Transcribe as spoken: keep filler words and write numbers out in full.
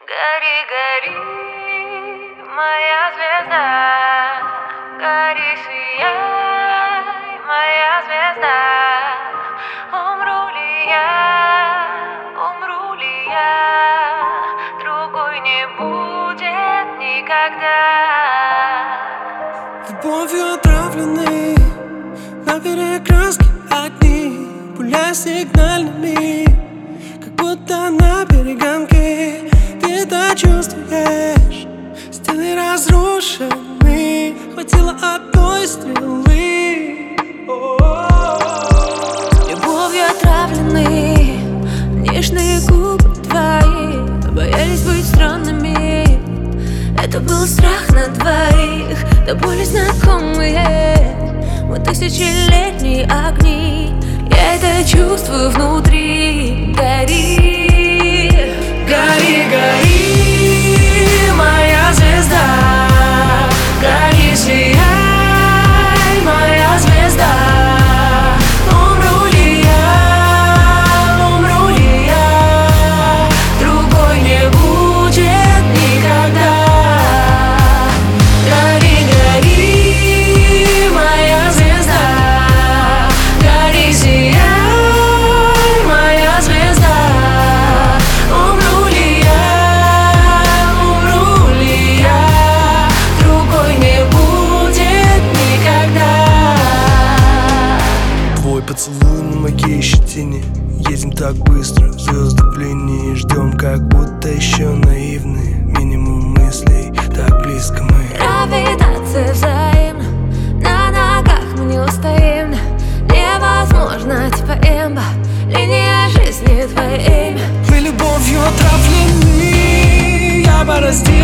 Гори, гори, моя звезда, гори, сияй, моя звезда. Умру ли я, умру ли я, другой не будет никогда. Любовью отравлены на перекрестке одни, пуля сигнальными, как будто на перегонке. Ты это чувствуешь, стены разрушены, хватило одной стрелы. Любовью отравлены нежные губы твои, боялись быть странными. Это был страх на двоих, до боли знакомые. Мы тысячелетние огни, я это чувствую внутри. Гори, Гори, гори, моя звезда, гори, сияй, моя звезда. Умру ли я, умру ли я, другой не будет никогда. Гори, гори, моя звезда, гори, сияй, моя звезда. Умру ли я, умру ли я, другой не будет никогда. Твой поцелуй на моей щетине, едем так быстро, звезды в линии, ждем, как будто еще наивны. Минимум мыслей, так близко мы. гравитация взаимна, на ногах мы не устоим. Невозможно, типа имба, линия жизни твое имя. Мы любовью отравлены, я бороздил